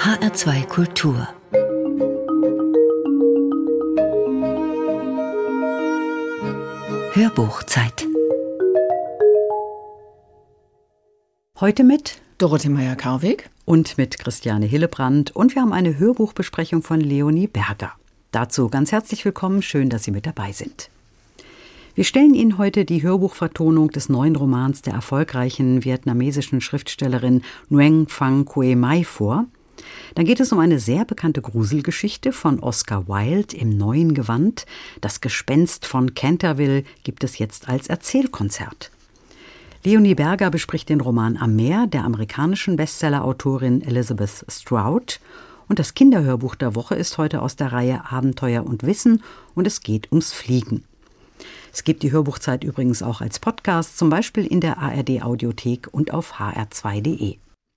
HR2 Kultur. Hörbuchzeit. Heute mit Dorothee Meyer-Karwig und mit Christiane Hillebrand, und wir haben eine Hörbuchbesprechung von Leonie Berger. Dazu ganz herzlich willkommen, schön, dass Sie mit dabei sind. Wir stellen Ihnen heute die Hörbuchvertonung des neuen Romans der erfolgreichen vietnamesischen Schriftstellerin Nguyen Phan Quoc Mai vor. Dann geht es um eine sehr bekannte Gruselgeschichte von Oscar Wilde im neuen Gewand. Das Gespenst von Canterville gibt es jetzt als Erzählkonzert. Leonie Berger bespricht den Roman Am Meer der amerikanischen Bestsellerautorin Elizabeth Strout. Und das Kinderhörbuch der Woche ist heute aus der Reihe Abenteuer und Wissen, und es geht ums Fliegen. Es gibt die Hörbuchzeit übrigens auch als Podcast, zum Beispiel in der ARD-Audiothek und auf hr2.de.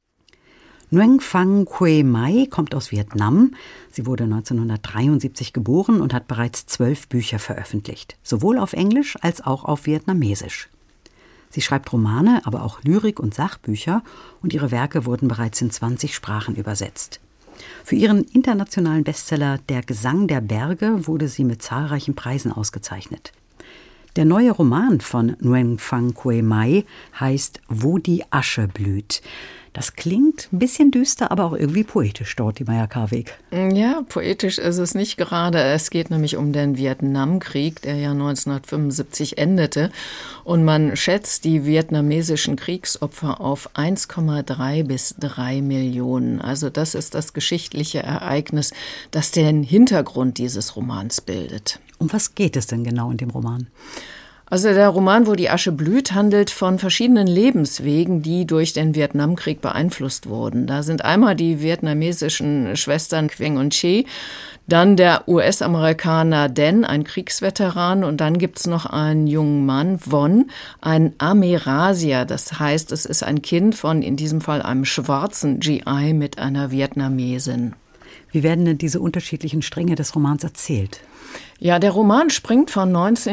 Nguyen Phan Quoc Mai kommt aus Vietnam. Sie wurde 1973 geboren und hat bereits 12 Bücher veröffentlicht, sowohl auf Englisch als auch auf Vietnamesisch. Sie schreibt Romane, aber auch Lyrik- und Sachbücher, und ihre Werke wurden bereits in 20 Sprachen übersetzt. Für ihren internationalen Bestseller Der Gesang der Berge wurde sie mit zahlreichen Preisen ausgezeichnet. Der neue Roman von Nguyen Phan Quoc Mai heißt Wo die Asche blüht. Das klingt ein bisschen düster, aber auch irgendwie poetisch, Dorothee Meyer-Karwig. Ja, poetisch ist es nicht gerade. Es geht nämlich um den Vietnamkrieg, der ja 1975 endete. Und man schätzt die vietnamesischen Kriegsopfer auf 1,3 bis 3 Millionen. Also das ist das geschichtliche Ereignis, das den Hintergrund dieses Romans bildet. Um was geht es denn genau in dem Roman? Also der Roman Wo die Asche blüht handelt von verschiedenen Lebenswegen, die durch den Vietnamkrieg beeinflusst wurden. Da sind einmal die vietnamesischen Schwestern Quyen und Che, dann der US-Amerikaner Dan, ein Kriegsveteran, und dann gibt's noch einen jungen Mann, Von, ein Amerasier. Das heißt, es ist ein Kind von, in diesem Fall, einem schwarzen GI mit einer Vietnamesin. Wie werden denn diese unterschiedlichen Stränge des Romans erzählt? Ja, der Roman springt von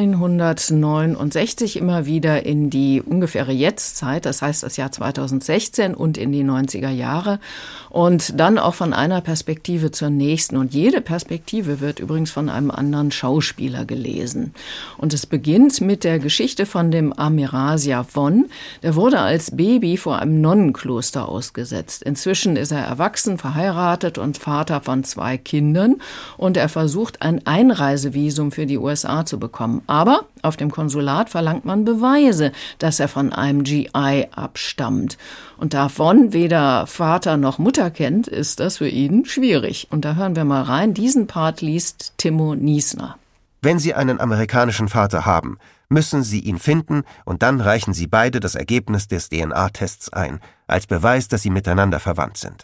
1969 immer wieder in die ungefähre Jetztzeit, das heißt das Jahr 2016, und in die 90er Jahre, und dann auch von einer Perspektive zur nächsten. Und jede Perspektive wird übrigens von einem anderen Schauspieler gelesen. Und es beginnt mit der Geschichte von dem Amerasier Von. Der wurde als Baby vor einem Nonnenkloster ausgesetzt. Inzwischen ist er erwachsen, verheiratet und Vater von 2 Kindern, und er versucht, ein Einreisevisum für die USA zu bekommen. Aber auf dem Konsulat verlangt man Beweise, dass er von einem GI abstammt. Und da Von weder Vater noch Mutter kennt, ist das für ihn schwierig. Und da hören wir mal rein. Diesen Part liest Timo Niesner. Wenn Sie einen amerikanischen Vater haben, müssen Sie ihn finden, und dann reichen Sie beide das Ergebnis des DNA-Tests ein, als Beweis, dass Sie miteinander verwandt sind.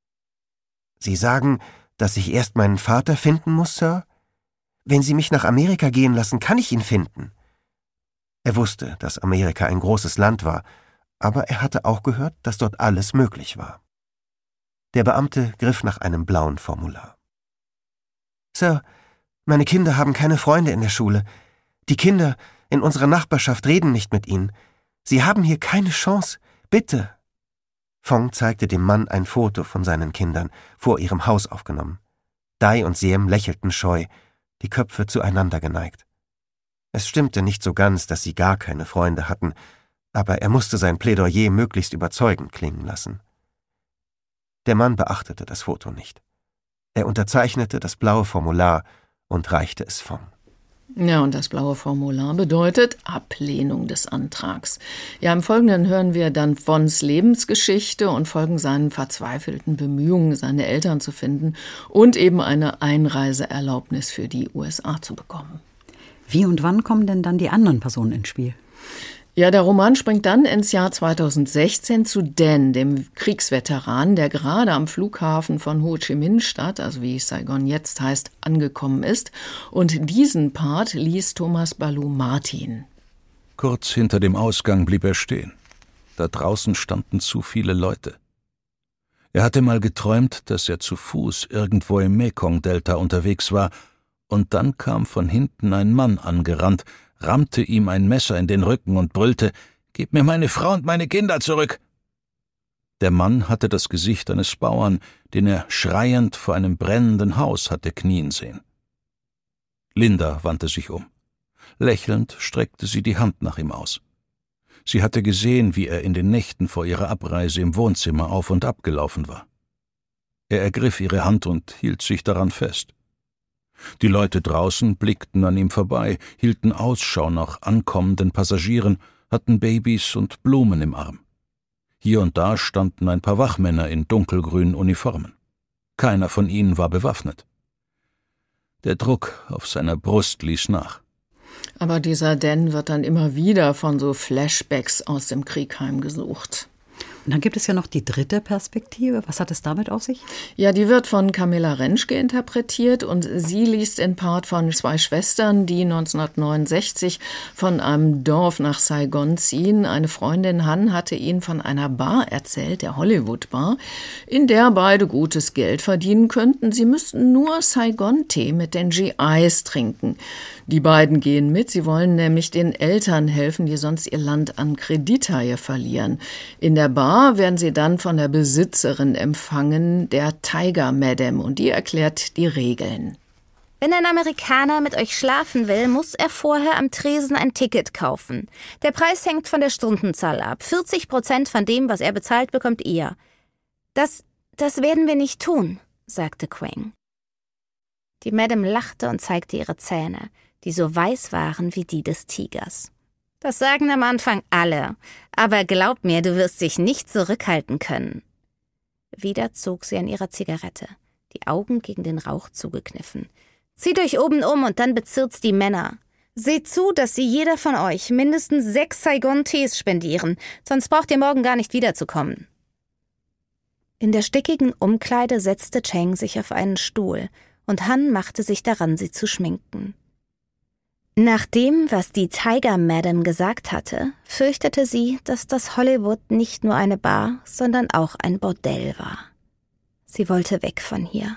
Sie sagen, dass ich erst meinen Vater finden muss, Sir? Wenn Sie mich nach Amerika gehen lassen, kann ich ihn finden. Er wusste, dass Amerika ein großes Land war, aber er hatte auch gehört, dass dort alles möglich war. Der Beamte griff nach einem blauen Formular. Sir, meine Kinder haben keine Freunde in der Schule. Die Kinder in unserer Nachbarschaft reden nicht mit ihnen. Sie haben hier keine Chance. Bitte. Phong zeigte dem Mann ein Foto von seinen Kindern, vor ihrem Haus aufgenommen. Dai und Siem lächelten scheu, die Köpfe zueinander geneigt. Es stimmte nicht so ganz, dass sie gar keine Freunde hatten, aber er musste sein Plädoyer möglichst überzeugend klingen lassen. Der Mann beachtete das Foto nicht. Er unterzeichnete das blaue Formular und reichte es Phong. Ja, und das blaue Formular bedeutet Ablehnung des Antrags. Ja, im Folgenden hören wir dann Vons Lebensgeschichte und folgen seinen verzweifelten Bemühungen, seine Eltern zu finden und eben eine Einreiseerlaubnis für die USA zu bekommen. Wie und wann kommen denn dann die anderen Personen ins Spiel? Ja, der Roman springt dann ins Jahr 2016 zu Dan, dem Kriegsveteran, der gerade am Flughafen von Ho Chi Minh Stadt, also wie Saigon jetzt heißt, angekommen ist. Und diesen Part liest Thomas Balou Martin. Kurz hinter dem Ausgang blieb er stehen. Da draußen standen zu viele Leute. Er hatte mal geträumt, dass er zu Fuß irgendwo im Mekong-Delta unterwegs war, und dann kam von hinten ein Mann angerannt, rammte ihm ein Messer in den Rücken und brüllte: »Gib mir meine Frau und meine Kinder zurück!« Der Mann hatte das Gesicht eines Bauern, den er schreiend vor einem brennenden Haus hatte knien sehen. Linda wandte sich um. Lächelnd streckte sie die Hand nach ihm aus. Sie hatte gesehen, wie er in den Nächten vor ihrer Abreise im Wohnzimmer auf und ab gelaufen war. Er ergriff ihre Hand und hielt sich daran fest. Die Leute draußen blickten an ihm vorbei, hielten Ausschau nach ankommenden Passagieren, hatten Babys und Blumen im Arm. Hier und da standen ein paar Wachmänner in dunkelgrünen Uniformen. Keiner von ihnen war bewaffnet. Der Druck auf seiner Brust ließ nach. Aber dieser Dan wird dann immer wieder von so Flashbacks aus dem Krieg heimgesucht. Und dann gibt es ja noch die dritte Perspektive. Was hat es damit auf sich? Ja, die wird von Camilla Rentschke interpretiert und sie liest den Part von zwei Schwestern, die 1969 von einem Dorf nach Saigon ziehen. Eine Freundin, Han, hatte ihnen von einer Bar erzählt, der Hollywood Bar, in der beide gutes Geld verdienen könnten. Sie müssten nur Saigon-Tee mit den GIs trinken. Die beiden gehen mit, sie wollen nämlich den Eltern helfen, die sonst ihr Land an Kredithaie verlieren. In der Bar werden sie dann von der Besitzerin empfangen, der Tiger Madam, und die erklärt die Regeln. Wenn ein Amerikaner mit euch schlafen will, muss er vorher am Tresen ein Ticket kaufen. Der Preis hängt von der Stundenzahl ab. 40% von dem, was er bezahlt, bekommt ihr. Das werden wir nicht tun, sagte Quang. Die Madam lachte und zeigte ihre Zähne, die so weiß waren wie die des Tigers. Das sagen am Anfang alle, aber glaub mir, du wirst dich nicht zurückhalten können. Wieder zog sie an ihrer Zigarette, die Augen gegen den Rauch zugekniffen. Zieht euch oben um und dann bezirzt die Männer. Seht zu, dass sie jeder von euch mindestens 6 Saigon-Tees spendieren, sonst braucht ihr morgen gar nicht wiederzukommen. In der stickigen Umkleide setzte Chang sich auf einen Stuhl und Han machte sich daran, sie zu schminken. Nach dem, was die Tiger Madam gesagt hatte, fürchtete sie, dass das Hollywood nicht nur eine Bar, sondern auch ein Bordell war. Sie wollte weg von hier.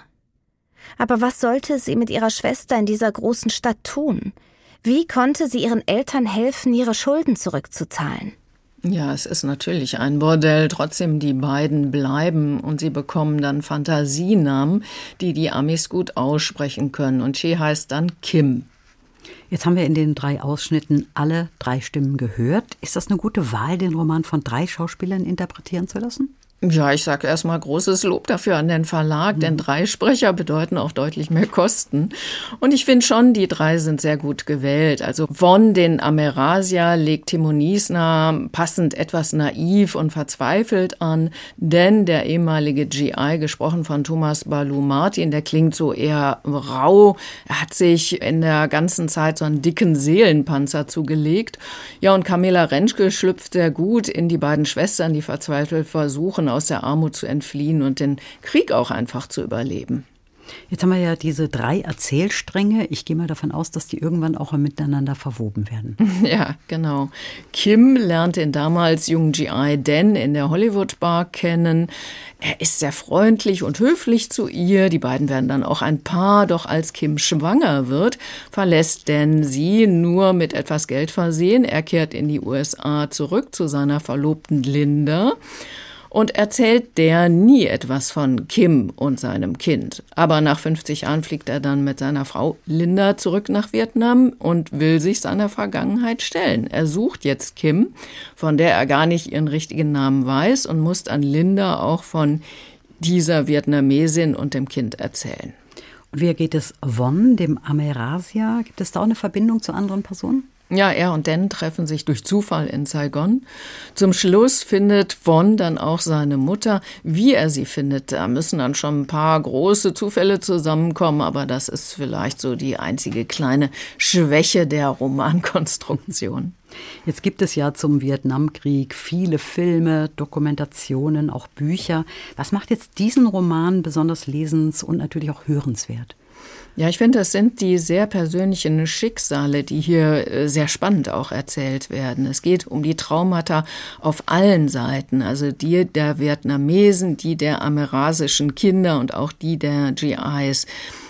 Aber was sollte sie mit ihrer Schwester in dieser großen Stadt tun? Wie konnte sie ihren Eltern helfen, ihre Schulden zurückzuzahlen? Ja, es ist natürlich ein Bordell, trotzdem die beiden bleiben und sie bekommen dann Fantasienamen, die die Amis gut aussprechen können. Und Che heißt dann Kim. Jetzt haben wir in den 3 Ausschnitten alle 3 Stimmen gehört. Ist das eine gute Wahl, den Roman von 3 Schauspielern interpretieren zu lassen? Ja, ich sage erstmal großes Lob dafür an den Verlag, denn 3 Sprecher bedeuten auch deutlich mehr Kosten. Und ich finde schon, die 3 sind sehr gut gewählt. Also Von den Amerasia legt Timo Niesner passend etwas naiv und verzweifelt an, denn der ehemalige GI, gesprochen von Thomas Balu Martin, der klingt so eher rau. Er hat sich in der ganzen Zeit so einen dicken Seelenpanzer zugelegt. Ja, und Camilla Rentschke schlüpft sehr gut in die beiden Schwestern, die verzweifelt versuchen, aus der Armut zu entfliehen und den Krieg auch einfach zu überleben. Jetzt haben wir ja diese 3 Erzählstränge. Ich gehe mal davon aus, dass die irgendwann auch miteinander verwoben werden. Ja, genau. Kim lernt den damals jungen GI Dan in der Hollywood Bar kennen. Er ist sehr freundlich und höflich zu ihr. Die beiden werden dann auch ein Paar. Doch als Kim schwanger wird, verlässt Dan sie nur mit etwas Geld versehen. Er kehrt in die USA zurück zu seiner Verlobten Linda und erzählt der nie etwas von Kim und seinem Kind. Aber nach 50 Jahren fliegt er dann mit seiner Frau Linda zurück nach Vietnam und will sich seiner Vergangenheit stellen. Er sucht jetzt Kim, von der er gar nicht ihren richtigen Namen weiß, und muss an Linda auch von dieser Vietnamesin und dem Kind erzählen. Und wie geht es Von, dem Amerasia? Gibt es da auch eine Verbindung zu anderen Personen? Ja, er und Dan treffen sich durch Zufall in Saigon. Zum Schluss findet Von dann auch seine Mutter. Wie er sie findet, da müssen dann schon ein paar große Zufälle zusammenkommen, aber das ist vielleicht so die einzige kleine Schwäche der Romankonstruktion. Jetzt gibt es ja zum Vietnamkrieg viele Filme, Dokumentationen, auch Bücher. Was macht jetzt diesen Roman besonders lesens- und natürlich auch hörenswert? Ja, ich finde, das sind die sehr persönlichen Schicksale, die hier sehr spannend auch erzählt werden. Es geht um die Traumata auf allen Seiten, also die der Vietnamesen, die der amerasischen Kinder und auch die der GIs.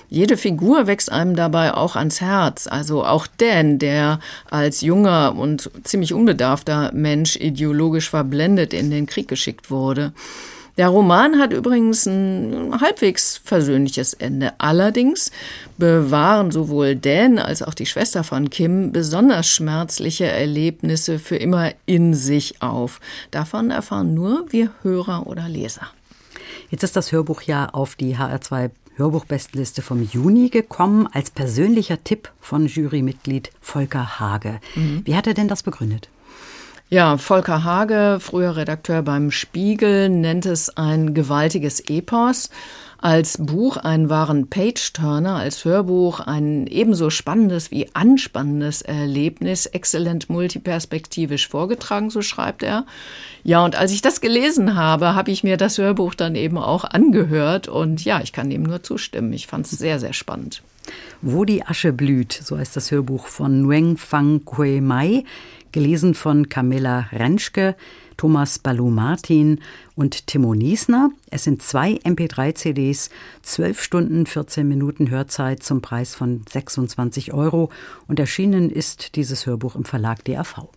Jede Figur wächst einem dabei auch ans Herz. Also auch Dan, der als junger und ziemlich unbedarfter Mensch ideologisch verblendet in den Krieg geschickt wurde. Der Roman hat übrigens ein halbwegs versöhnliches Ende. Allerdings bewahren sowohl Dan als auch die Schwester von Kim besonders schmerzliche Erlebnisse für immer in sich auf. Davon erfahren nur wir Hörer oder Leser. Jetzt ist das Hörbuch ja auf die HR2 Hörbuchbestliste vom Juni gekommen, als persönlicher Tipp von Jurymitglied Volker Hage. Wie hat er denn das begründet? Ja, Volker Hage, früher Redakteur beim Spiegel, nennt es ein gewaltiges Epos. Als Buch einen wahren Page-Turner, als Hörbuch ein ebenso spannendes wie anspannendes Erlebnis, exzellent multiperspektivisch vorgetragen, so schreibt er. Ja, und als ich das gelesen habe, habe ich mir das Hörbuch dann eben auch angehört und ja, ich kann dem nur zustimmen. Ich fand es sehr, sehr spannend. Wo die Asche blüht, so heißt das Hörbuch von Nguyen Phan Quy Mai, gelesen von Camilla Rentschke, Thomas Balou-Martin und Timo Niesner. Es sind 2 MP3-CDs, 12 Stunden, 14 Minuten Hörzeit zum Preis von 26 € und erschienen ist dieses Hörbuch im Verlag DAV.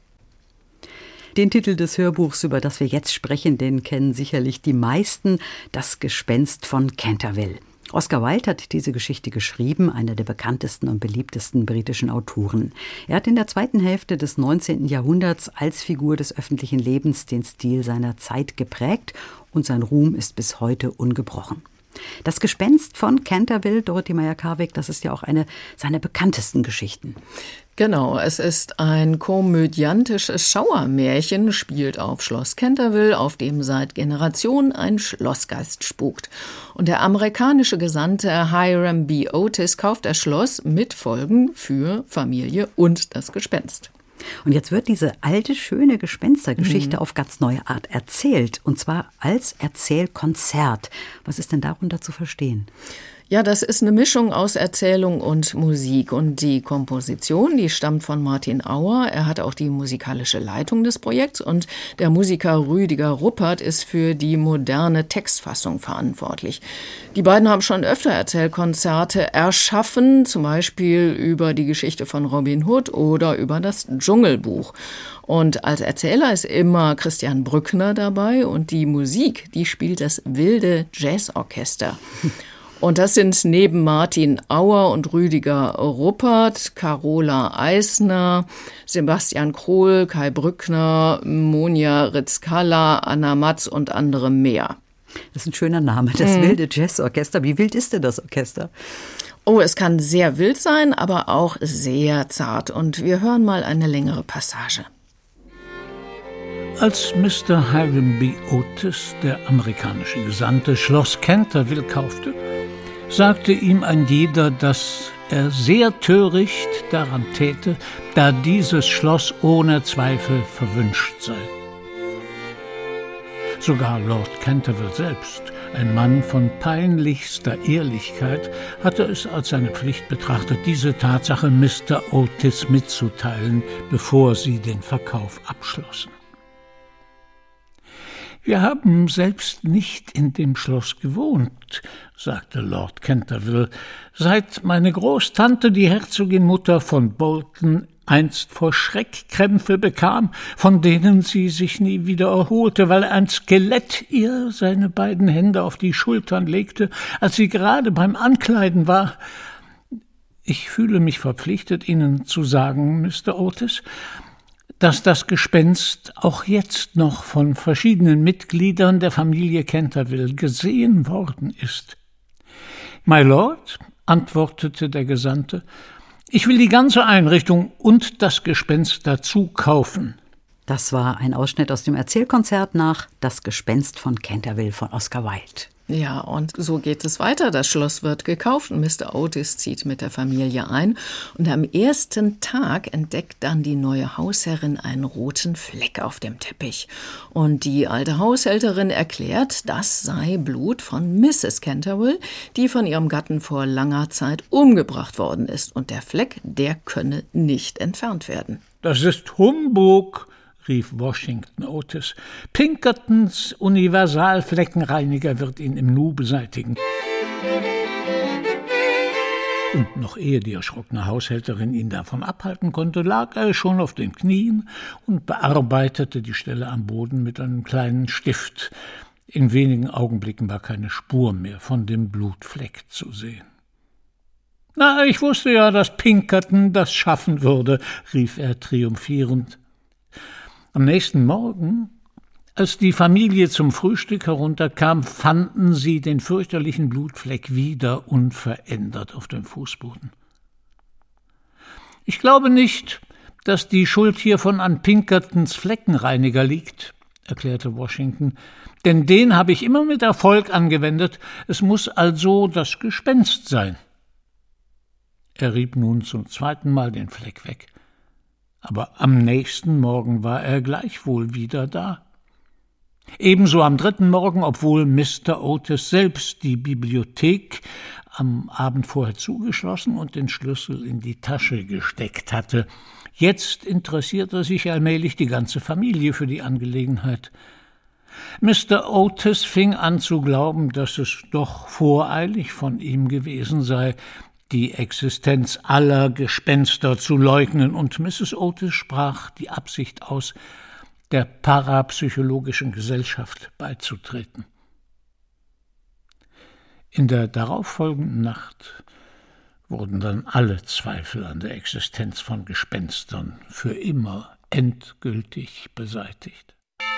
Den Titel des Hörbuchs, über das wir jetzt sprechen, den kennen sicherlich die meisten, Das Gespenst von Canterville. Oscar Wilde hat diese Geschichte geschrieben, einer der bekanntesten und beliebtesten britischen Autoren. Er hat in der zweiten Hälfte des 19. Jahrhunderts als Figur des öffentlichen Lebens den Stil seiner Zeit geprägt und sein Ruhm ist bis heute ungebrochen. Das Gespenst von Canterville, Dorothee Meyer-Karweg, das ist ja auch eine seiner bekanntesten Geschichten. Genau, es ist ein komödiantisches Schauermärchen, spielt auf Schloss Canterville, auf dem seit Generationen ein Schlossgeist spukt. Und der amerikanische Gesandte Hiram B. Otis kauft das Schloss mit Folgen für Familie und das Gespenst. Und jetzt wird diese alte, schöne Gespenstergeschichte auf ganz neue Art erzählt. Und zwar als Erzählkonzert. Was ist denn darunter zu verstehen? Ja, das ist eine Mischung aus Erzählung und Musik. Und die Komposition, die stammt von Martin Auer. Er hat auch die musikalische Leitung des Projekts. Und der Musiker Rüdiger Ruppert ist für die moderne Textfassung verantwortlich. Die beiden haben schon öfter Erzählkonzerte erschaffen, zum Beispiel über die Geschichte von Robin Hood oder über das Dschungelbuch. Und als Erzähler ist immer Christian Brückner dabei. Und die Musik, die spielt das Wilde Jazzorchester. Und das sind neben Martin Auer und Rüdiger Ruppert, Carola Eisner, Sebastian Krohl, Kai Brückner, Monja Ritzkala, Anna Matz und andere mehr. Das ist ein schöner Name, das Wilde Jazzorchester. Wie wild ist denn das Orchester? Oh, es kann sehr wild sein, aber auch sehr zart. Und wir hören mal eine längere Passage. Als Mr. Hiram B. Otis, der amerikanische Gesandte, Schloss Canterville kaufte, sagte ihm ein jeder, dass er sehr töricht daran täte, da dieses Schloss ohne Zweifel verwünscht sei. Sogar Lord Canterville selbst, ein Mann von peinlichster Ehrlichkeit, hatte es als seine Pflicht betrachtet, diese Tatsache Mr. Otis mitzuteilen, bevor sie den Verkauf abschlossen. »Wir haben selbst nicht in dem Schloss gewohnt«, sagte Lord Canterville, »seit meine Großtante, die Herzogin Mutter von Bolton, einst vor Schreckkrämpfe bekam, von denen sie sich nie wieder erholte, weil ein Skelett ihr seine beiden Hände auf die Schultern legte, als sie gerade beim Ankleiden war. Ich fühle mich verpflichtet, Ihnen zu sagen, Mr. Otis, dass das Gespenst auch jetzt noch von verschiedenen Mitgliedern der Familie Canterville gesehen worden ist.« »My Lord«, antwortete der Gesandte, »ich will die ganze Einrichtung und das Gespenst dazu kaufen.« Das war ein Ausschnitt aus dem Erzählkonzert nach Das Gespenst von Canterville von Oscar Wilde. Ja, und so geht es weiter. Das Schloss wird gekauft und Mr. Otis zieht mit der Familie ein. Und am ersten Tag entdeckt dann die neue Hausherrin einen roten Fleck auf dem Teppich. Und die alte Haushälterin erklärt, das sei Blut von Mrs. Canterville, die von ihrem Gatten vor langer Zeit umgebracht worden ist. Und der Fleck, der könne nicht entfernt werden. »Das ist Humbug«, rief Washington Otis. »Pinkertons Universalfleckenreiniger wird ihn im Nu beseitigen.« Und noch ehe die erschrockene Haushälterin ihn davon abhalten konnte, lag er schon auf den Knien und bearbeitete die Stelle am Boden mit einem kleinen Stift. In wenigen Augenblicken war keine Spur mehr von dem Blutfleck zu sehen. »Na, ich wusste ja, dass Pinkerton das schaffen würde«, rief er triumphierend. Am nächsten Morgen, als die Familie zum Frühstück herunterkam, fanden sie den fürchterlichen Blutfleck wieder unverändert auf dem Fußboden. »Ich glaube nicht, dass die Schuld hiervon an Pinkertons Fleckenreiniger liegt«, erklärte Washington, »denn den habe ich immer mit Erfolg angewendet. Es muss also das Gespenst sein.« Er rieb nun zum zweiten Mal den Fleck weg. Aber am nächsten Morgen war er gleichwohl wieder da. Ebenso am dritten Morgen, obwohl Mr. Otis selbst die Bibliothek am Abend vorher zugeschlossen und den Schlüssel in die Tasche gesteckt hatte. Jetzt interessierte sich allmählich die ganze Familie für die Angelegenheit. Mr. Otis fing an zu glauben, dass es doch voreilig von ihm gewesen sei, die Existenz aller Gespenster zu leugnen, und Mrs. Otis sprach die Absicht aus, der Parapsychologischen Gesellschaft beizutreten. In der darauffolgenden Nacht wurden dann alle Zweifel an der Existenz von Gespenstern für immer endgültig beseitigt.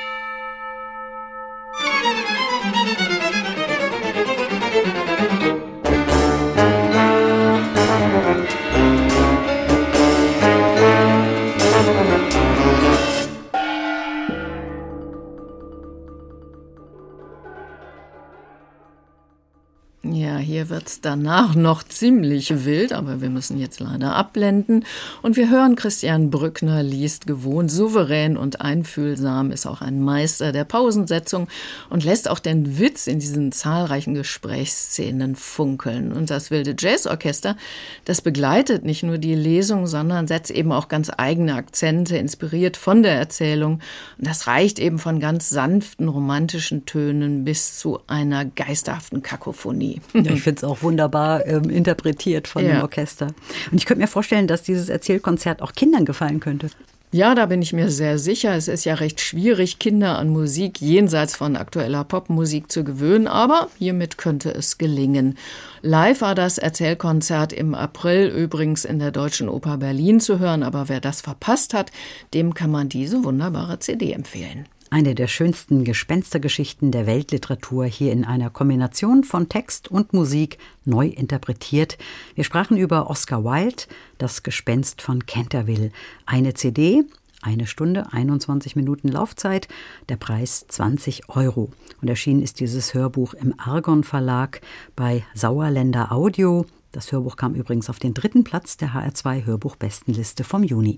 Ja, hier wird's danach noch ziemlich wild, aber wir müssen jetzt leider abblenden. Und wir hören, Christian Brückner liest gewohnt souverän und einfühlsam, ist auch ein Meister der Pausensetzung und lässt auch den Witz in diesen zahlreichen Gesprächsszenen funkeln. Und das Wilde Jazzorchester, das begleitet nicht nur die Lesung, sondern setzt eben auch ganz eigene Akzente, inspiriert von der Erzählung. Und das reicht eben von ganz sanften, romantischen Tönen bis zu einer geisterhaften Kakophonie. Ja, ich finde es auch wunderbar interpretiert von dem Orchester. Und ich könnte mir vorstellen, dass dieses Erzählkonzert auch Kindern gefallen könnte. Ja, da bin ich mir sehr sicher. Es ist ja recht schwierig, Kinder an Musik jenseits von aktueller Popmusik zu gewöhnen, aber hiermit könnte es gelingen. Live war das Erzählkonzert im April übrigens in der Deutschen Oper Berlin zu hören, aber wer das verpasst hat, dem kann man diese wunderbare CD empfehlen. Eine der schönsten Gespenstergeschichten der Weltliteratur, hier in einer Kombination von Text und Musik neu interpretiert. Wir sprachen über Oscar Wilde, Das Gespenst von Canterville. Eine CD, 1 Stunde, 21 Minuten Laufzeit, der Preis 20 €. Und erschienen ist dieses Hörbuch im Argon Verlag bei Sauerländer Audio. Das Hörbuch kam übrigens auf den 3. Platz der HR2 Hörbuchbestenliste vom Juni.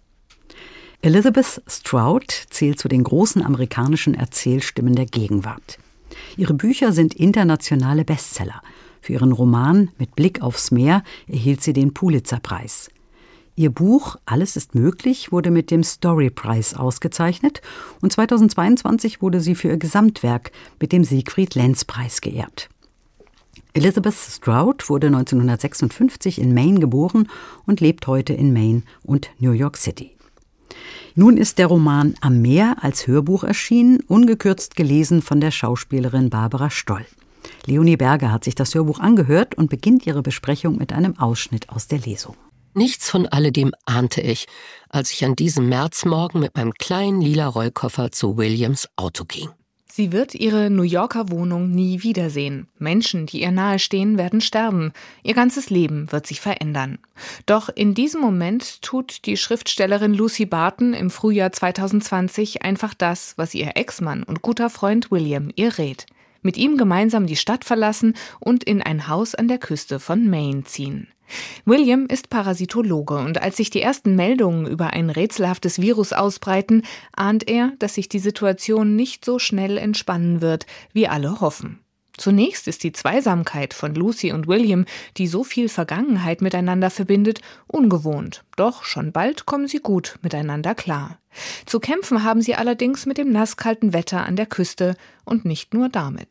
Elizabeth Strout zählt zu den großen amerikanischen Erzählstimmen der Gegenwart. Ihre Bücher sind internationale Bestseller. Für ihren Roman Mit Blick aufs Meer erhielt sie den Pulitzer-Preis. Ihr Buch Alles ist möglich wurde mit dem Story-Preis ausgezeichnet und 2022 wurde sie für ihr Gesamtwerk mit dem Siegfried-Lenz-Preis geehrt. Elizabeth Strout wurde 1956 in Maine geboren und lebt heute in Maine und New York City. Nun ist der Roman Am Meer als Hörbuch erschienen, ungekürzt gelesen von der Schauspielerin Barbara Stoll. Leonie Berger hat sich das Hörbuch angehört und beginnt ihre Besprechung mit einem Ausschnitt aus der Lesung. Nichts von alledem ahnte ich, als ich an diesem Märzmorgen mit meinem kleinen lila Rollkoffer zu Williams Auto ging. Sie wird ihre New Yorker Wohnung nie wiedersehen. Menschen, die ihr nahestehen, werden sterben. Ihr ganzes Leben wird sich verändern. Doch in diesem Moment tut die Schriftstellerin Lucy Barton im Frühjahr 2020 einfach das, was ihr Ex-Mann und guter Freund William ihr rät. Mit ihm gemeinsam die Stadt verlassen und in ein Haus an der Küste von Maine ziehen. William ist Parasitologe und als sich die ersten Meldungen über ein rätselhaftes Virus ausbreiten, ahnt er, dass sich die Situation nicht so schnell entspannen wird, wie alle hoffen. Zunächst ist die Zweisamkeit von Lucy und William, die so viel Vergangenheit miteinander verbindet, ungewohnt. Doch schon bald kommen sie gut miteinander klar. Zu kämpfen haben sie allerdings mit dem nasskalten Wetter an der Küste und nicht nur damit.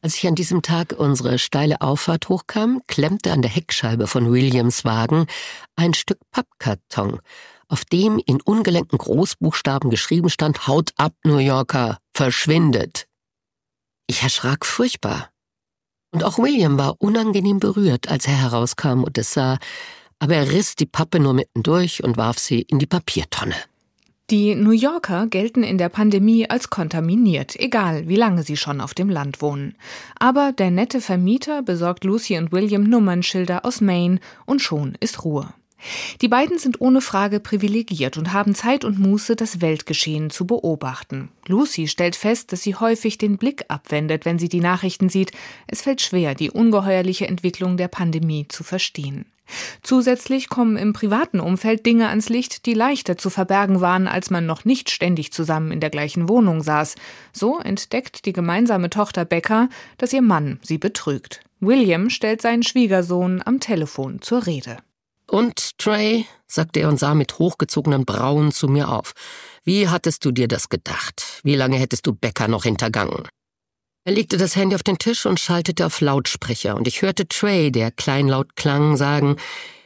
Als ich an diesem Tag unsere steile Auffahrt hochkam, klemmte an der Heckscheibe von Williams Wagen ein Stück Pappkarton, auf dem in ungelenken Großbuchstaben geschrieben stand: Haut ab, New Yorker, verschwindet. Ich erschrak furchtbar. Und auch William war unangenehm berührt, als er herauskam und es sah, aber er riss die Pappe nur mitten durch und warf sie in die Papiertonne. Die New Yorker gelten in der Pandemie als kontaminiert, egal wie lange sie schon auf dem Land wohnen. Aber der nette Vermieter besorgt Lucy und William Nummernschilder aus Maine und schon ist Ruhe. Die beiden sind ohne Frage privilegiert und haben Zeit und Muße, das Weltgeschehen zu beobachten. Lucy stellt fest, dass sie häufig den Blick abwendet, wenn sie die Nachrichten sieht. Es fällt schwer, die ungeheuerliche Entwicklung der Pandemie zu verstehen. Zusätzlich kommen im privaten Umfeld Dinge ans Licht, die leichter zu verbergen waren, als man noch nicht ständig zusammen in der gleichen Wohnung saß. So entdeckt die gemeinsame Tochter Becca, dass ihr Mann sie betrügt. William stellt seinen Schwiegersohn am Telefon zur Rede. Und, Trey, sagte er und sah mit hochgezogenen Brauen zu mir auf, wie hattest du dir das gedacht? Wie lange hättest du Becca noch hintergangen? Er legte das Handy auf den Tisch und schaltete auf Lautsprecher, und ich hörte Trey, der kleinlaut klang, sagen,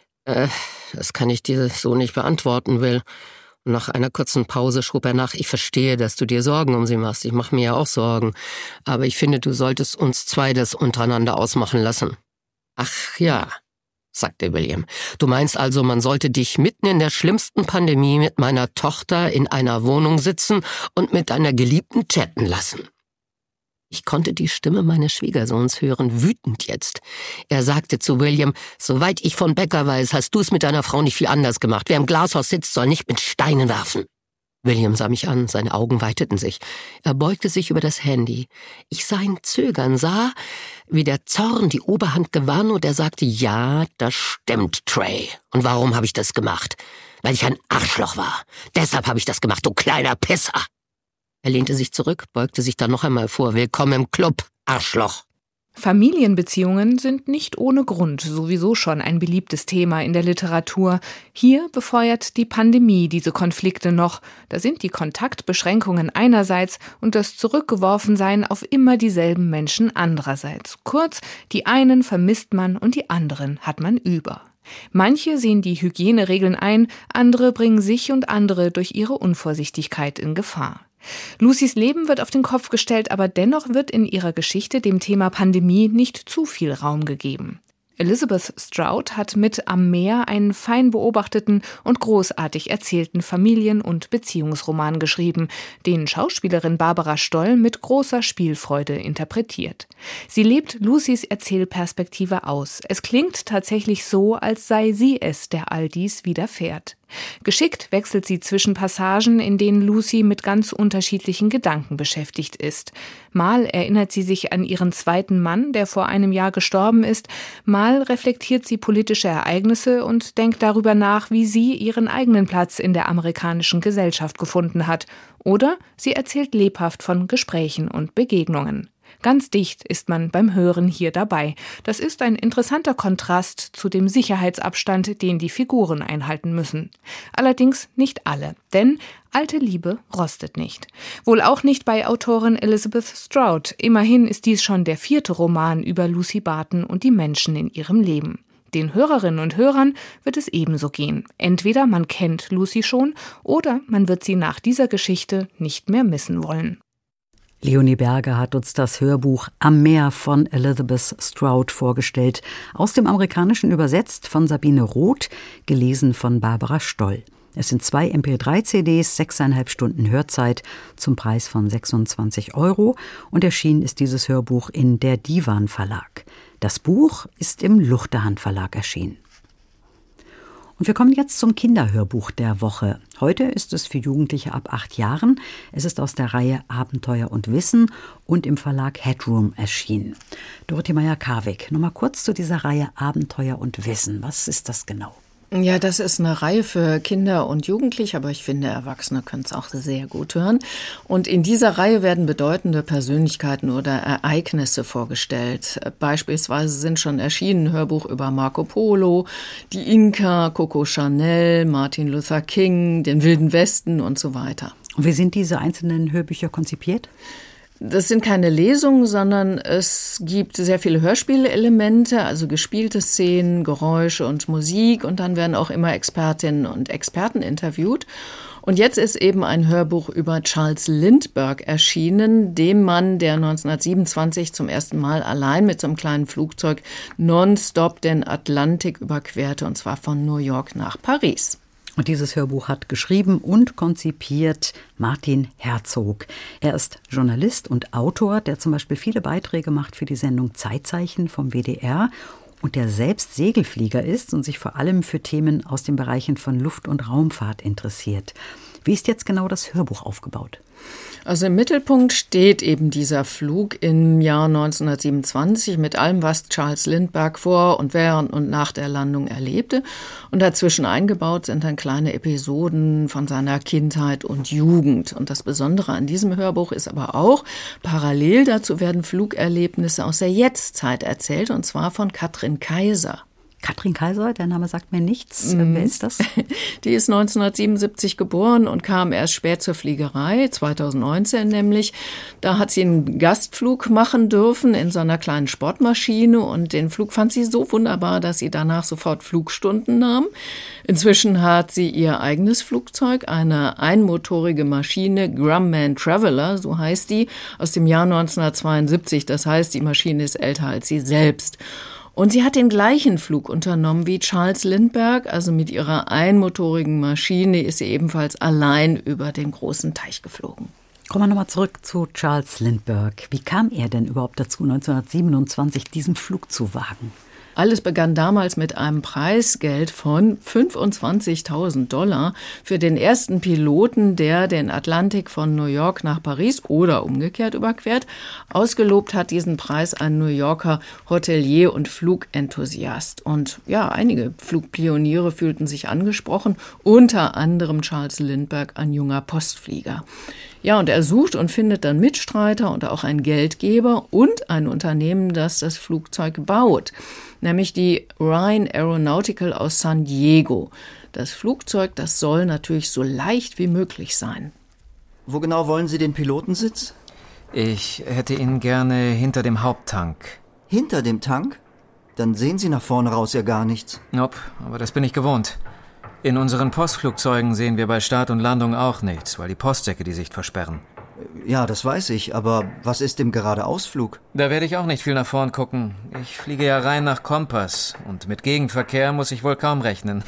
das kann ich dir so nicht beantworten, Will. Und nach einer kurzen Pause schob er nach, ich verstehe, dass du dir Sorgen um sie machst, ich mache mir ja auch Sorgen, aber ich finde, du solltest uns zwei das untereinander ausmachen lassen. Ach ja, sagte William. Du meinst also, man sollte dich mitten in der schlimmsten Pandemie mit meiner Tochter in einer Wohnung sitzen und mit deiner Geliebten chatten lassen. Ich konnte die Stimme meines Schwiegersohns hören, wütend jetzt. Er sagte zu William, soweit ich von Becca weiß, hast du es mit deiner Frau nicht viel anders gemacht. Wer im Glashaus sitzt, soll nicht mit Steinen werfen. William sah mich an, seine Augen weiteten sich. Er beugte sich über das Handy. Ich sah ihn zögern, sah, wie der Zorn die Oberhand gewann, und er sagte, ja, das stimmt, Trey. Und warum habe ich das gemacht? Weil ich ein Arschloch war. Deshalb habe ich das gemacht, du kleiner Pisser. Er lehnte sich zurück, beugte sich dann noch einmal vor. Willkommen im Club, Arschloch. Familienbeziehungen sind nicht ohne Grund sowieso schon ein beliebtes Thema in der Literatur. Hier befeuert die Pandemie diese Konflikte noch. Da sind die Kontaktbeschränkungen einerseits und das Zurückgeworfensein auf immer dieselben Menschen andererseits. Kurz, die einen vermisst man und die anderen hat man über. Manche sehen die Hygieneregeln ein, andere bringen sich und andere durch ihre Unvorsichtigkeit in Gefahr. Lucys Leben wird auf den Kopf gestellt, aber dennoch wird in ihrer Geschichte dem Thema Pandemie nicht zu viel Raum gegeben. Elizabeth Strout hat mit Am Meer einen fein beobachteten und großartig erzählten Familien- und Beziehungsroman geschrieben, den Schauspielerin Barbara Stoll mit großer Spielfreude interpretiert. Sie lebt Lucys Erzählperspektive aus. Es klingt tatsächlich so, als sei sie es, der all dies widerfährt. Geschickt wechselt sie zwischen Passagen, in denen Lucy mit ganz unterschiedlichen Gedanken beschäftigt ist. Mal erinnert sie sich an ihren zweiten Mann, der vor einem Jahr gestorben ist, mal reflektiert sie politische Ereignisse und denkt darüber nach, wie sie ihren eigenen Platz in der amerikanischen Gesellschaft gefunden hat. Oder sie erzählt lebhaft von Gesprächen und Begegnungen. Ganz dicht ist man beim Hören hier dabei. Das ist ein interessanter Kontrast zu dem Sicherheitsabstand, den die Figuren einhalten müssen. Allerdings nicht alle, denn alte Liebe rostet nicht. Wohl auch nicht bei Autorin Elizabeth Strout. Immerhin ist dies schon der 4. Roman über Lucy Barton und die Menschen in ihrem Leben. Den Hörerinnen und Hörern wird es ebenso gehen. Entweder man kennt Lucy schon oder man wird sie nach dieser Geschichte nicht mehr missen wollen. Leonie Berger hat uns das Hörbuch Am Meer von Elizabeth Strout vorgestellt, aus dem Amerikanischen übersetzt von Sabine Roth, gelesen von Barbara Stoll. Es sind 2 MP3-CDs, 6,5 Stunden Hörzeit zum Preis von 26 € und erschienen ist dieses Hörbuch in der Divan Verlag. Das Buch ist im Luchterhand Verlag erschienen. Und wir kommen jetzt zum Kinderhörbuch der Woche. Heute ist es für Jugendliche ab 8 Jahren. Es ist aus der Reihe Abenteuer und Wissen und im Verlag Headroom erschienen. Dorothee Meyer-Karwig, nochmal kurz zu dieser Reihe Abenteuer und Wissen. Was ist das genau? Ja, das ist eine Reihe für Kinder und Jugendliche, aber ich finde, Erwachsene können es auch sehr gut hören. Und in dieser Reihe werden bedeutende Persönlichkeiten oder Ereignisse vorgestellt. Beispielsweise sind schon erschienen Hörbuch über Marco Polo, die Inka, Coco Chanel, Martin Luther King, den Wilden Westen und so weiter. Und wie sind diese einzelnen Hörbücher konzipiert? Das sind keine Lesungen, sondern es gibt sehr viele Hörspielelemente, also gespielte Szenen, Geräusche und Musik. Und dann werden auch immer Expertinnen und Experten interviewt. Und jetzt ist eben ein Hörbuch über Charles Lindbergh erschienen, dem Mann, der 1927 zum ersten Mal allein mit so einem kleinen Flugzeug nonstop den Atlantik überquerte, und zwar von New York nach Paris. Und dieses Hörbuch hat geschrieben und konzipiert Martin Herzog. Er ist Journalist und Autor, der zum Beispiel viele Beiträge macht für die Sendung Zeitzeichen vom WDR und der selbst Segelflieger ist und sich vor allem für Themen aus den Bereichen von Luft- und Raumfahrt interessiert. Wie ist jetzt genau das Hörbuch aufgebaut? Also im Mittelpunkt steht eben dieser Flug im Jahr 1927 mit allem, was Charles Lindbergh vor und während und nach der Landung erlebte. Und dazwischen eingebaut sind dann kleine Episoden von seiner Kindheit und Jugend. Und das Besondere an diesem Hörbuch ist aber auch, parallel dazu werden Flugerlebnisse aus der Jetztzeit erzählt, und zwar von Katrin Kaiser. Katrin Kaiser, der Name sagt mir nichts. Wer ist das? Die ist 1977 geboren und kam erst spät zur Fliegerei, 2019 nämlich. Da hat sie einen Gastflug machen dürfen in so einer kleinen Sportmaschine und den Flug fand sie so wunderbar, dass sie danach sofort Flugstunden nahm. Inzwischen hat sie ihr eigenes Flugzeug, eine einmotorige Maschine, Grumman Traveler, so heißt die, aus dem Jahr 1972. Das heißt, die Maschine ist älter als sie selbst. Und sie hat den gleichen Flug unternommen wie Charles Lindbergh, also mit ihrer einmotorigen Maschine ist sie ebenfalls allein über den großen Teich geflogen. Kommen wir nochmal zurück zu Charles Lindbergh. Wie kam er denn überhaupt dazu, 1927 diesen Flug zu wagen? Alles begann damals mit einem Preisgeld von $25.000 für den ersten Piloten, der den Atlantik von New York nach Paris oder umgekehrt überquert. Ausgelobt hat diesen Preis ein New Yorker Hotelier und Flugenthusiast. Und ja, einige Flugpioniere fühlten sich angesprochen, unter anderem Charles Lindbergh, ein junger Postflieger. Ja, und er sucht und findet dann Mitstreiter und auch einen Geldgeber und ein Unternehmen, das das Flugzeug baut, nämlich die Ryan Aeronautical aus San Diego. Das Flugzeug, das soll natürlich so leicht wie möglich sein. Wo genau wollen Sie den Pilotensitz? Ich hätte ihn gerne hinter dem Haupttank. Hinter dem Tank? Dann sehen Sie nach vorne raus ja gar nichts. Nope, aber das bin ich gewohnt. In unseren Postflugzeugen sehen wir bei Start und Landung auch nichts, weil die Postsäcke die Sicht versperren. Ja, das weiß ich, aber was ist im Geradeausflug? Da werde ich auch nicht viel nach vorn gucken. Ich fliege ja rein nach Kompass und mit Gegenverkehr muss ich wohl kaum rechnen.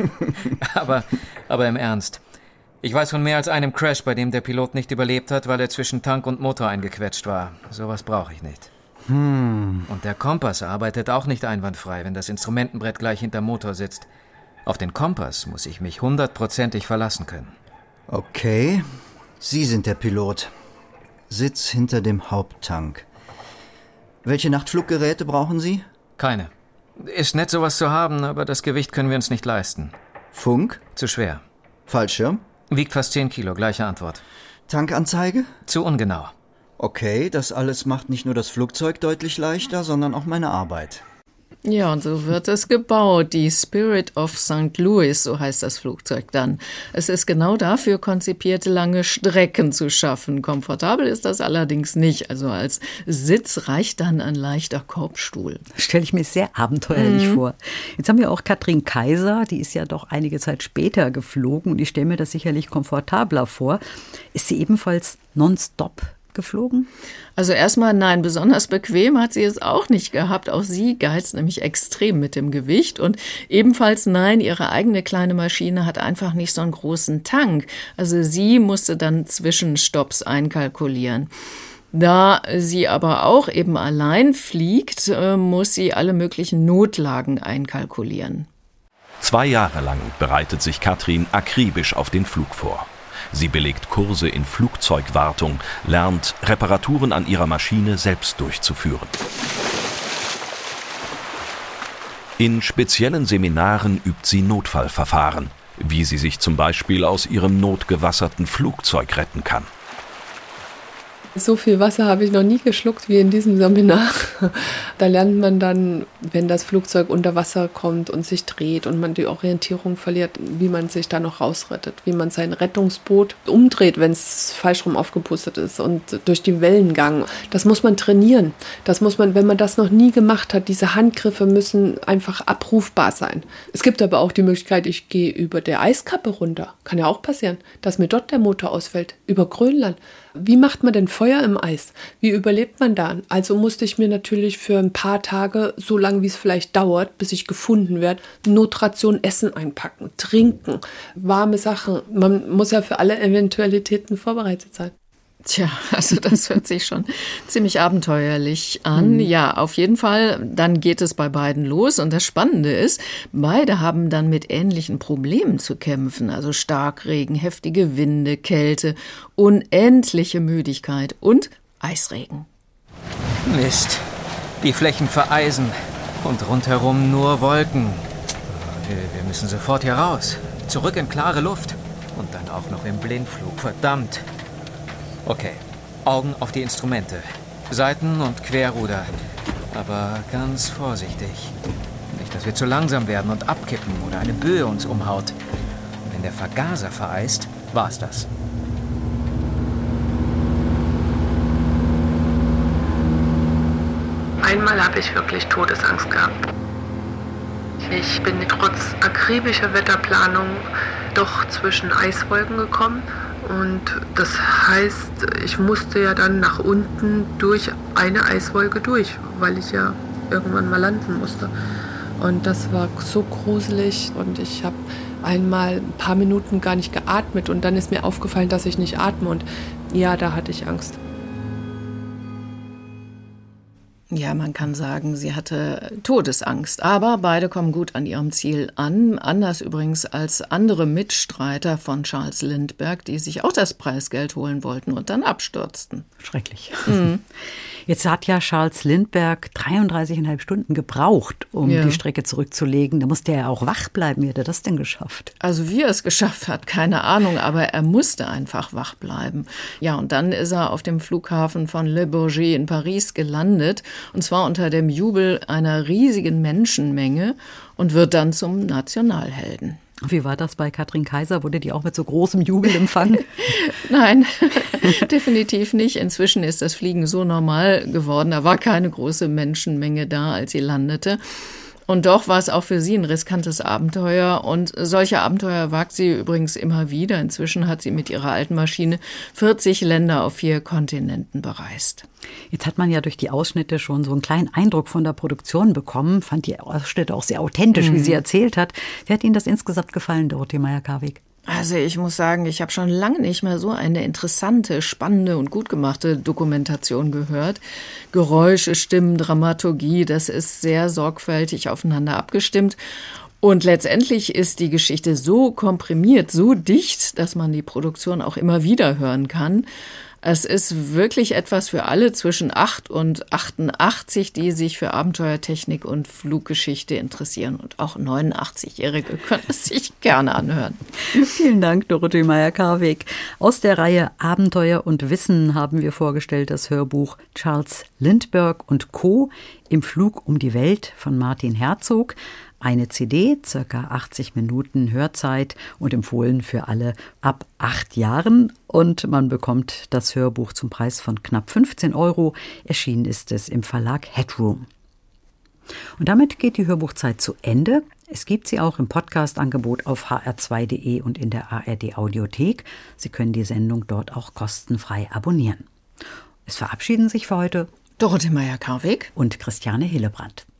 aber im Ernst. Ich weiß von mehr als einem Crash, bei dem der Pilot nicht überlebt hat, weil er zwischen Tank und Motor eingequetscht war. Sowas brauche ich nicht. Und der Kompass arbeitet auch nicht einwandfrei, wenn das Instrumentenbrett gleich hinterm Motor sitzt. Auf den Kompass muss ich mich 100% verlassen können. Okay, Sie sind der Pilot. Sitz hinter dem Haupttank. Welche Nachtfluggeräte brauchen Sie? Keine. Ist nett, sowas zu haben, aber das Gewicht können wir uns nicht leisten. Funk? Zu schwer. Fallschirm? Wiegt fast 10 Kilo, gleiche Antwort. Tankanzeige? Zu ungenau. Okay, das alles macht nicht nur das Flugzeug deutlich leichter, sondern auch meine Arbeit. Ja, und so wird es gebaut. Die Spirit of St. Louis, so heißt das Flugzeug dann. Es ist genau dafür konzipiert, lange Strecken zu schaffen. Komfortabel ist das allerdings nicht. Also als Sitz reicht dann ein leichter Korbstuhl. Stelle ich mir sehr abenteuerlich vor. Jetzt haben wir auch Katrin Kaiser, die ist ja doch einige Zeit später geflogen und ich stelle mir das sicherlich komfortabler vor. Ist sie ebenfalls nonstop geflogen? Also erstmal nein, besonders bequem hat sie es auch nicht gehabt. Auch sie geizt nämlich extrem mit dem Gewicht. Und ebenfalls nein, ihre eigene kleine Maschine hat einfach nicht so einen großen Tank. Also sie musste dann Zwischenstopps einkalkulieren. Da sie aber auch eben allein fliegt, muss sie alle möglichen Notlagen einkalkulieren. 2 Jahre lang bereitet sich Katrin akribisch auf den Flug vor. Sie belegt Kurse in Flugzeugwartung, lernt, Reparaturen an ihrer Maschine selbst durchzuführen. In speziellen Seminaren übt sie Notfallverfahren, wie sie sich zum Beispiel aus ihrem notgewasserten Flugzeug retten kann. So viel Wasser habe ich noch nie geschluckt wie in diesem Seminar. Da lernt man dann, wenn das Flugzeug unter Wasser kommt und sich dreht und man die Orientierung verliert, wie man sich da noch rausrettet, wie man sein Rettungsboot umdreht, wenn es falsch rum aufgepustet ist und durch den Wellengang. Das muss man trainieren. Das muss man, wenn man das noch nie gemacht hat, diese Handgriffe müssen einfach abrufbar sein. Es gibt aber auch die Möglichkeit, ich gehe über der Eiskappe runter. Kann ja auch passieren, dass mir dort der Motor ausfällt, über Grönland. Wie macht man denn Feuer im Eis? Wie überlebt man da? Also musste ich mir natürlich für ein paar Tage, so lange wie es vielleicht dauert, bis ich gefunden werde, Notration Essen einpacken, trinken, warme Sachen. Man muss ja für alle Eventualitäten vorbereitet sein. Tja, also das hört sich schon ziemlich abenteuerlich an. Ja, auf jeden Fall, dann geht es bei beiden los. Und das Spannende ist, beide haben dann mit ähnlichen Problemen zu kämpfen. Also Starkregen, heftige Winde, Kälte, unendliche Müdigkeit und Eisregen. Mist, die Flächen vereisen und rundherum nur Wolken. Wir müssen sofort hier raus, zurück in klare Luft und dann auch noch im Blindflug, verdammt. Okay, Augen auf die Instrumente, Seiten- und Querruder, aber ganz vorsichtig. Nicht, dass wir zu langsam werden und abkippen oder eine Böe uns umhaut. Wenn der Vergaser vereist, war's das. Einmal habe ich wirklich Todesangst gehabt. Ich bin trotz akribischer Wetterplanung doch zwischen Eiswolken gekommen. Und das heißt, ich musste ja dann nach unten durch eine Eiswolke durch, weil ich ja irgendwann mal landen musste. Und das war so gruselig und ich habe einmal ein paar Minuten gar nicht geatmet und dann ist mir aufgefallen, dass ich nicht atme und ja, da hatte ich Angst. Ja, man kann sagen, sie hatte Todesangst, aber beide kommen gut an ihrem Ziel an. Anders übrigens als andere Mitstreiter von Charles Lindbergh, die sich auch das Preisgeld holen wollten und dann abstürzten. Schrecklich. Jetzt hat ja Charles Lindbergh 33,5 Stunden gebraucht, um die Strecke zurückzulegen. Da musste er ja auch wach bleiben. Wie hat er das denn geschafft? Also wie er es geschafft hat, keine Ahnung, aber er musste einfach wach bleiben. Ja, und dann ist er auf dem Flughafen von Le Bourget in Paris gelandet. Und zwar unter dem Jubel einer riesigen Menschenmenge und wird dann zum Nationalhelden. Wie war das bei Katrin Kaiser? Wurde die auch mit so großem Jubel empfangen? Nein, definitiv nicht. Inzwischen ist das Fliegen so normal geworden. Da war keine große Menschenmenge da, als sie landete. Und doch war es auch für sie ein riskantes Abenteuer. Und solche Abenteuer wagt sie übrigens immer wieder. Inzwischen hat sie mit ihrer alten Maschine 40 Länder auf 4 Kontinenten bereist. Jetzt hat man ja durch die Ausschnitte schon so einen kleinen Eindruck von der Produktion bekommen. Fand die Ausschnitte auch sehr authentisch, wie sie erzählt hat. Wie hat Ihnen das insgesamt gefallen, Dorothee Meyer-Karweg? Also ich muss sagen, ich habe schon lange nicht mehr so eine interessante, spannende und gut gemachte Dokumentation gehört. Geräusche, Stimmen, Dramaturgie, das ist sehr sorgfältig aufeinander abgestimmt. Und letztendlich ist die Geschichte so komprimiert, so dicht, dass man die Produktion auch immer wieder hören kann. Es ist wirklich etwas für alle zwischen 8 und 88, die sich für Abenteuertechnik und Fluggeschichte interessieren. Und auch 89-Jährige können es sich gerne anhören. Vielen Dank, Dorothee Meyer-Karweg. Aus der Reihe Abenteuer und Wissen haben wir vorgestellt das Hörbuch Charles Lindbergh und Co. im Flug um die Welt von Martin Herzog. Eine CD, ca. 80 Minuten Hörzeit und empfohlen für alle ab 8 Jahren. Und man bekommt das Hörbuch zum Preis von knapp 15 €. Erschienen ist es im Verlag Headroom. Und damit geht die Hörbuchzeit zu Ende. Es gibt sie auch im Podcast-Angebot auf hr2.de und in der ARD-Audiothek. Sie können die Sendung dort auch kostenfrei abonnieren. Es verabschieden sich für heute Dorothee Meyer-Karweg und Christiane Hillebrand.